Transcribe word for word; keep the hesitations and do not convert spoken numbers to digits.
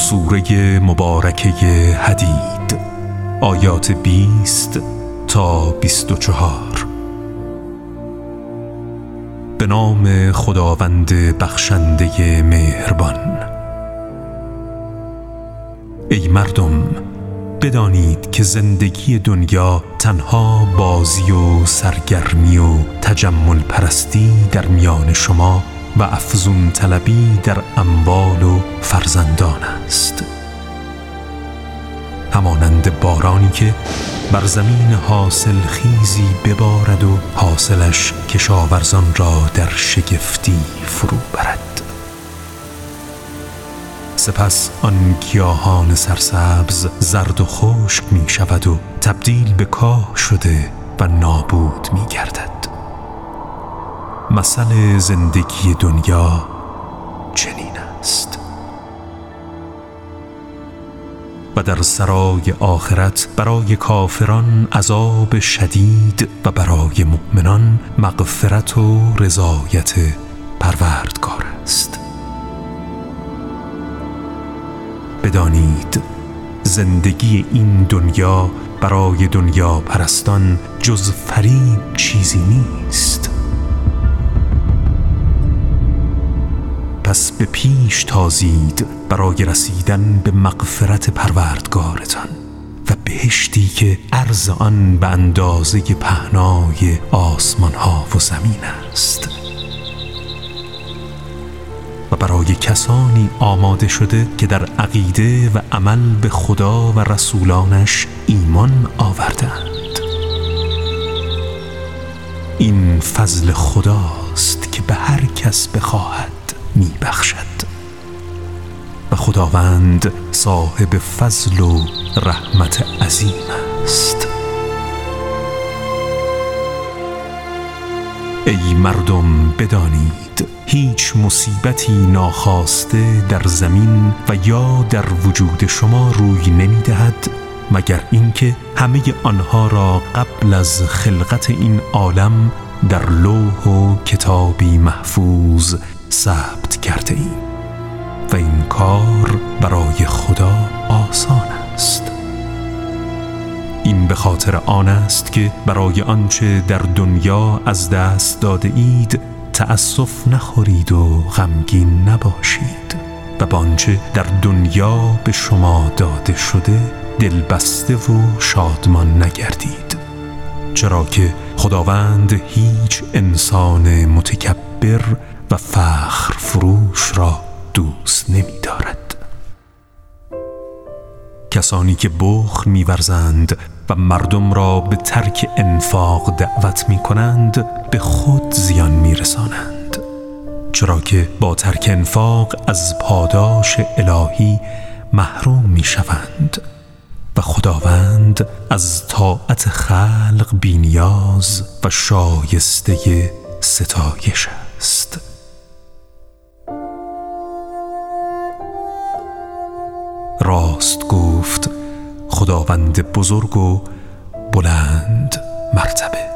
سوره مبارکه حدید، آیات بیست تا بیست و چهار. به نام خداوند بخشنده مهربان. ای مردم، بدانید که زندگی دنیا تنها بازی و سرگرمی و تجمل پرستی در میان شما و افزون طلبی در اموال و فرزندان است، همانند بارانی که بر زمین حاصل خیزی ببارد و حاصلش کشاورزان را در شگفتی فرو برد. سپس آن گیاهان سرسبز زرد و خشک می شود و تبدیل به کاه شده و نابود می گردد. مثل زندگی دنیا چنین است. و در سرای آخرت برای کافران عذاب شدید و برای مؤمنان مغفرت و رضایت پروردگار است. بدانید زندگی این دنیا برای دنیا پرستان جز فریب چیزی نیست. پس به پیش تازید برای رسیدن به مغفرت پروردگارتان و بهشتی که عرض آن به اندازه پهنای آسمان ها و زمین است، و برای کسانی آماده شده که در عقیده و عمل به خدا و رسولانش ایمان آوردند. این فضل خداست که به هر کس بخواهد می بخشد و خداوند صاحب فضل و رحمت عظیم است. ای مردم، بدانید هیچ مصیبتی ناخواسته در زمین و یا در وجود شما روی نمی دهد مگر اینکه همه آنها را قبل از خلقت این عالم در لوح و کتابی محفوظ ثبت کرده ایم و این کار برای خدا آسان است. این به خاطر آن است که برای آنچه در دنیا از دست داده اید تأسف نخورید و غمگین نباشید و با آنچه در دنیا به شما داده شده دلبسته و شادمان نگردید، چرا که خداوند هیچ انسان متکبر و فخر فروش را دوست نمی دارد. کسانی که بخل می ورزند و مردم را به ترک انفاق دعوت می کنند به خود زیان می رسانند، چرا که با ترک انفاق از پاداش الهی محروم می شوند و خداوند از طاعت خلق بی‌نیاز و شایسته ستایش است. راست گفت خداوند بزرگ و بلند مرتبه.